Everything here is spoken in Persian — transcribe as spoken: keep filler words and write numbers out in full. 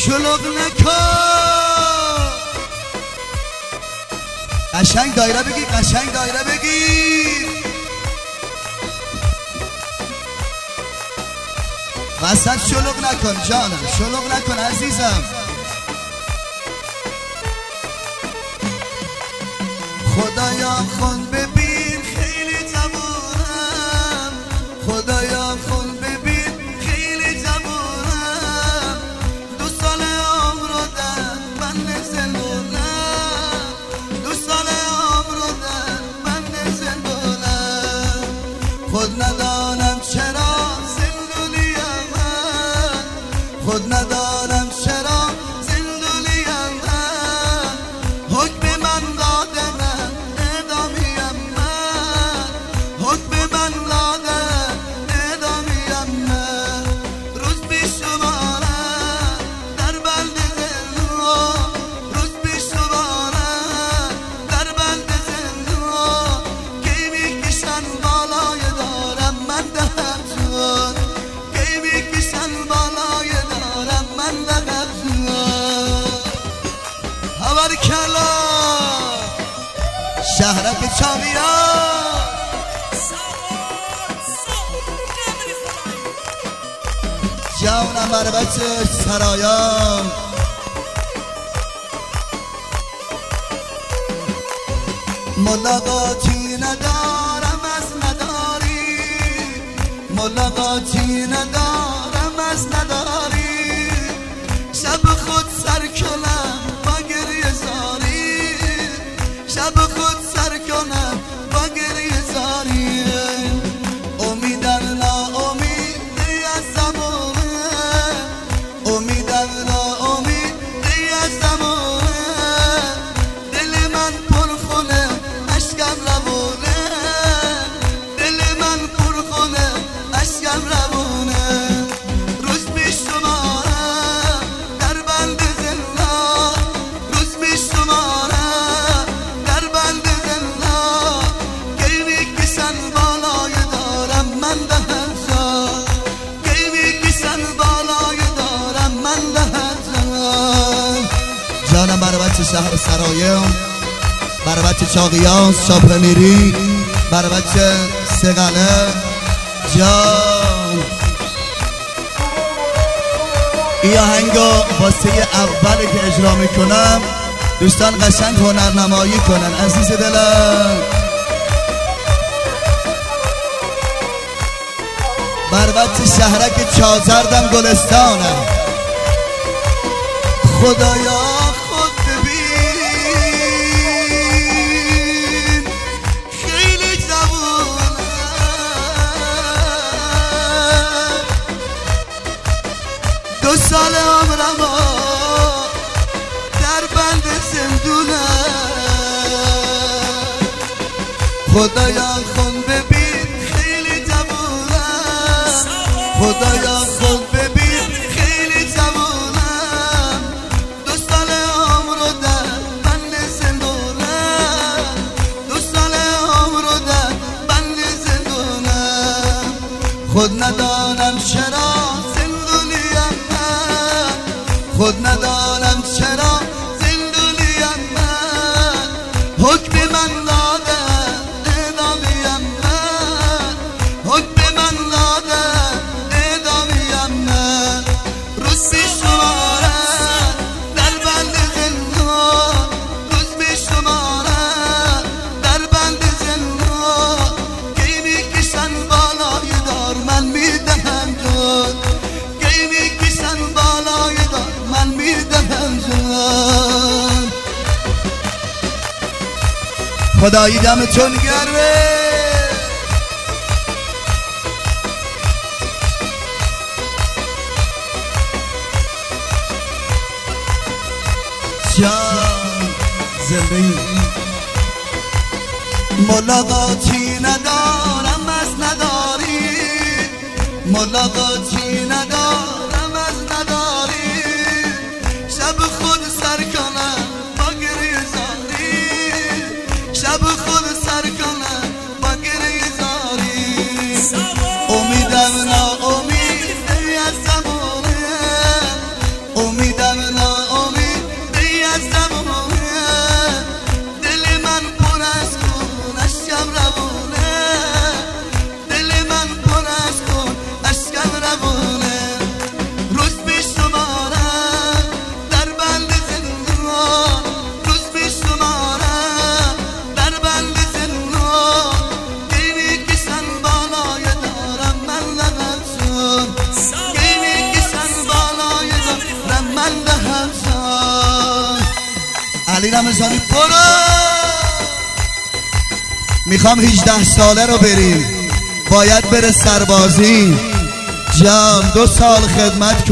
شلوغ نکن. قشنگ دایره بگی، قشنگ دایره بگی. وسط شلوغ نکن جانم، شلوغ نکن عزیزم. خدایا خون ببین خیلی جوانم، خدایا خون ببین خیلی جوانم. دو سال عمر دادم من زندونم، دو سال عمر دادم من زندونم. خود ندانم چرا زندونیم من، خود ندانم چرا زندونیم من. حکم من داده من ادامیم من، حکم من داده ادامیم من. روز بیشمارم در بند زندان، روز بیشمارم در بند زندان. کی میکشن بالای دارم من دهم جان، کی میکشن بالای دارم من دهم جان. خبر کلا شهرک چاویان جانم بر بچه سرایان. ملاقاتی ندارم از نداری، ملاقاتی ندارم از نداری. شب خود سر کنم با گریه زاری، شب خود سر کنم با گریه زاری. امیدم ناامیدی از زمانه، امیدم ناامیدی از زمانه. دل من پر خونه اشکم روانه، دل من پر خونه اشکم روانه. روز بیشمارم در بند زندان، روز بیشمارم در بند زندان. کی میکشن بالای دارم من دهم جان، کی میکشن بالای دارم من دهم جان. جانم برای بچه شهر سرایان، برای بچه چاقیان شاپرمیری، برای بچه سقله جان. این آهنگو واسه اولی که اجرا میکنم دوستان قشنگ هنرنمایی کنن عزیز دلم. بر بچه شهرک چازردم گلستانم. خدایا خود ببین خیلی جوانم، دو سال عمرم در بند زندونم. خدایا خون ببین خیلی جوانم، خدایا خون ببین خیلی جوانم. دو سال عمر در بند زندونم، دو سال عمر در بند زندونم. خود ندانم چرا زندونیم من، خود ندانم چرا زندونیم من. حکم من داده ادامیم من، حکم من داده ادامیم من. روز بیشمارم در بند زندان، روز بیشمارم در بند زندان. کی میکشن بالای دار من میدهم جان، کی میکشن بالای دار من میدهم جان. خدایی دمتون گرمه. جان زندگی ملاقاتی ندارم از نداری، ملاقاتی ندارم از نداری. شب خود سر کنم با گریه زاری، شب خود سر کنم با گریه زاری. امیدم ناامیدی از زمانه، امیدم علی رمضانی برو. میخوام هجده ساله رو بریم، باید بره سربازی. جان دو سال خدمت